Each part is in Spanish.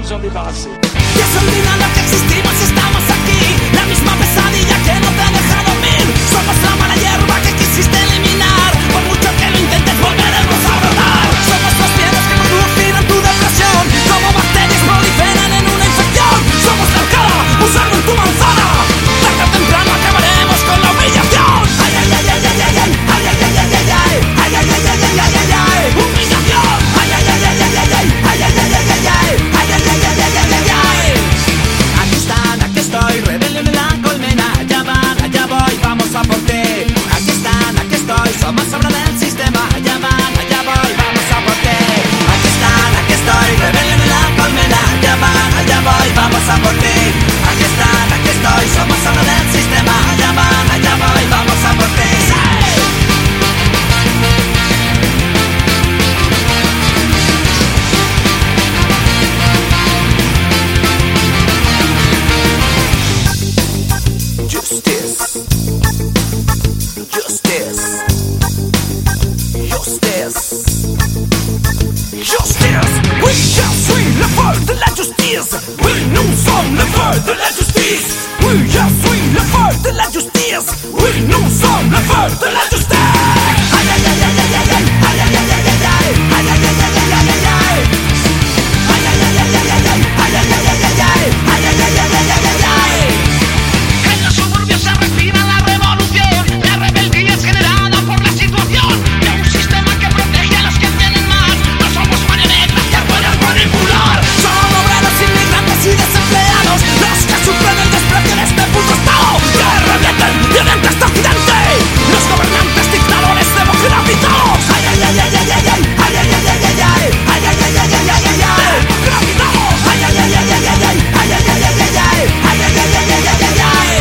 s'en débarrasser. Ya se olvida lo que existimos y estamos aquí. La misma pesadilla que no te deja dormir. Somos la mala hierba que quisiste eliminar. Por mucho que lo intentes volveremos a brotar. Somos los miedos que producirán tu depresión. Como bacterias proliferan en una infección. Somos la alcada, usando en tu manzana. Tarde o temprano acabaremos con la humillación. Ay, ay, ay, ay, ay, ay, ay, ay, ay, ay, ay, ay, ay, ay, ay, ay, ay, ay, ay, ay, humillación. Ay, ay, ay, ay, ay, ay, ay, ay, ay, ay, ay, ay, ay, ay, ay, ay, ay, ay, ay, ay. Aquí están, aquí estoy, rebelión en la colmena. Allá van, allá voy, vamos a por ti. Aquí están, aquí estoy, somos obra del sistema. Allá van, allá voy, vamos a por ti. Aquí están, aquí estoy, rebelión en la colmena. Allá van, allá voy, vamos a por ti. Aquí están, aquí estoy, somos obra del sistema. Allá van, allá voy, vamos a por ti. Oui, nous sommes le feu de la justice. Oui, je suis le feu de la justice. Oui, nous sommes le feu de la justice. Aïe, aïe, aïe, aïe, aïe, aïe, aïe, aïe, aïe, aïe, aïe, aïe, aïe, aïe, aïe, aïe, aïe, aïe. Aïe, aïe, aïe, aïe, aïe, aïe, aïe, aïe, aïe, aïe, aïe, aïe, aïe, aïe, aïe, aïe, aïe, aïe. En los suburbios se respira la revolución. La rebeldía es generada por la situación de un sistema que protege a los que tienen más. No somos marionetas que pueden manipular. Son obreros, inmigrantes y desempleados los que sufren el desprecio de este puto estado. Que revienten, violenta este occidente. Los gobernantes dictadores democráticos. Ay, ay, ay, ay, ay, ay, ay, ay, ay, ay, ay, ay, ay, ay, ay, ay, ay, ay, ay, ay. Democráticos. Ay, ay, ay, ay, ay, ay, ay, ay, ay, ay, ay, ay, ay, ay, ay, ay, ay, ay, ay, ay.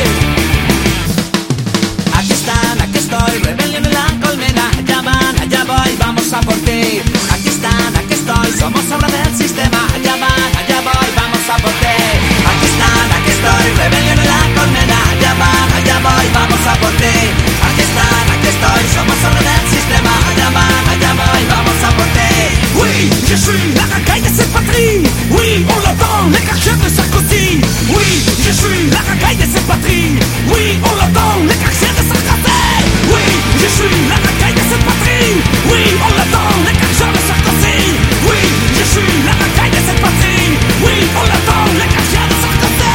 Aquí están, aquí estoy, rebelión en la colmena. Allá van, allá voy, vamos a por ti. Aquí están, aquí estoy, somos obra del sistema. Allá van, allá voy, vamos a por ti. Aquí están, aquí estoy, rebelión en la colmena. Allá van, allá voy, vamos a por ti. Aquí están, aquí estoy, somos obra del sistema. Allá van, allá voy, vamos a por ti. Oui, je suis la racaille de cette patrie. Oui, on l'entend, les cachets de Sarkozy. Oui, je suis la racaille de cette patrie. Oui, on l'entend, les cachets de Sarkozy. Oui, je suis la racaille de cette patrie. Oui, on l'entend, les cachets de Sarkozy. Oui, je suis la racaille de cette patrie. Oui, on l'entend, les cachets de Sarkozy.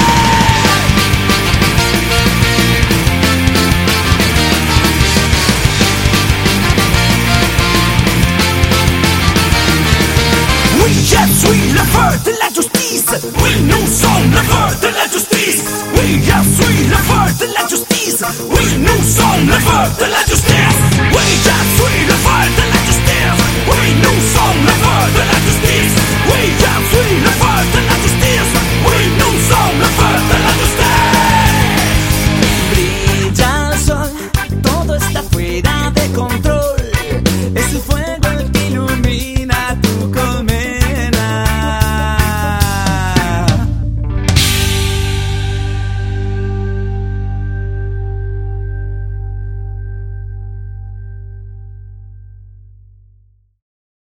Oui, je suis le feu de la justice. Oui, nous sommes le feu de la justice. Oui, je suis le feu de la justice. Oui, nous sommes le feu de la justice.